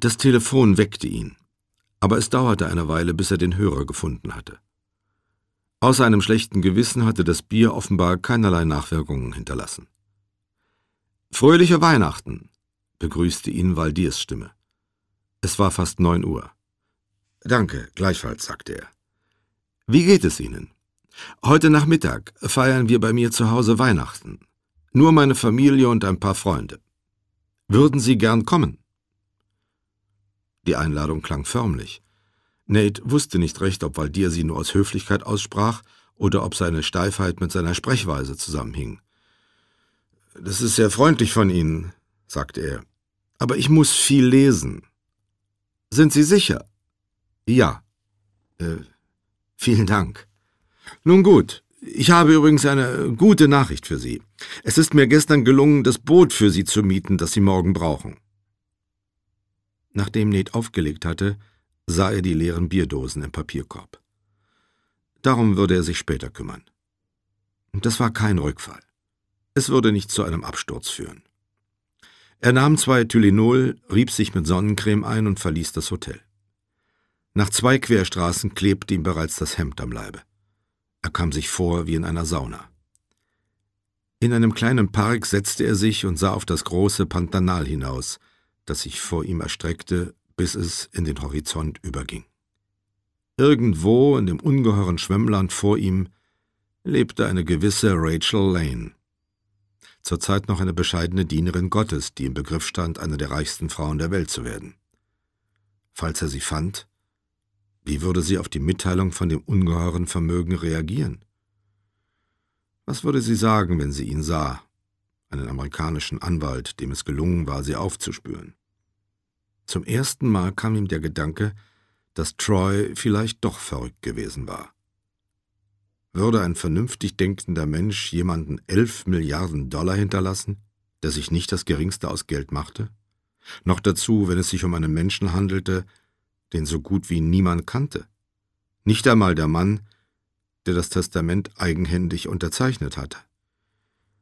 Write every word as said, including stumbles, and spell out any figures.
Das Telefon weckte ihn, aber es dauerte eine Weile, bis er den Hörer gefunden hatte. Außer einem schlechten Gewissen hatte das Bier offenbar keinerlei Nachwirkungen hinterlassen. »Fröhliche Weihnachten«, begrüßte ihn Valdirs Stimme. Es war fast neun Uhr. »Danke, gleichfalls«, sagte er. »Wie geht es Ihnen? Heute Nachmittag feiern wir bei mir zu Hause Weihnachten. Nur meine Familie und ein paar Freunde. Würden Sie gern kommen?« Die Einladung klang förmlich. Nate wusste nicht recht, ob Valdir sie nur aus Höflichkeit aussprach oder ob seine Steifheit mit seiner Sprechweise zusammenhing. »Das ist sehr freundlich von Ihnen«, sagte er, »aber ich muss viel lesen.« »Sind Sie sicher?« »Ja.« Äh, »Vielen Dank.« »Nun gut, ich habe übrigens eine gute Nachricht für Sie. Es ist mir gestern gelungen, das Boot für Sie zu mieten, das Sie morgen brauchen.« Nachdem Nate aufgelegt hatte, sah er die leeren Bierdosen im Papierkorb. Darum würde er sich später kümmern. Das war kein Rückfall. Es würde nicht zu einem Absturz führen. Er nahm zwei Tylenol, rieb sich mit Sonnencreme ein und verließ das Hotel. Nach zwei Querstraßen klebte ihm bereits das Hemd am Leibe. Er kam sich vor wie in einer Sauna. In einem kleinen Park setzte er sich und sah auf das große Pantanal hinaus, das sich vor ihm erstreckte, bis es in den Horizont überging. Irgendwo in dem ungeheuren Schwemmland vor ihm lebte eine gewisse Rachel Lane, zurzeit noch eine bescheidene Dienerin Gottes, die im Begriff stand, eine der reichsten Frauen der Welt zu werden. Falls er sie fand, wie würde sie auf die Mitteilung von dem ungeheuren Vermögen reagieren? Was würde sie sagen, wenn sie ihn sah, einen amerikanischen Anwalt, dem es gelungen war, sie aufzuspüren? Zum ersten Mal kam ihm der Gedanke, dass Troy vielleicht doch verrückt gewesen war. Würde ein vernünftig denkender Mensch jemanden elf Milliarden Dollar hinterlassen, der sich nicht das Geringste aus Geld machte? Noch dazu, wenn es sich um einen Menschen handelte, den so gut wie niemand kannte. Nicht einmal der Mann, der das Testament eigenhändig unterzeichnet hatte.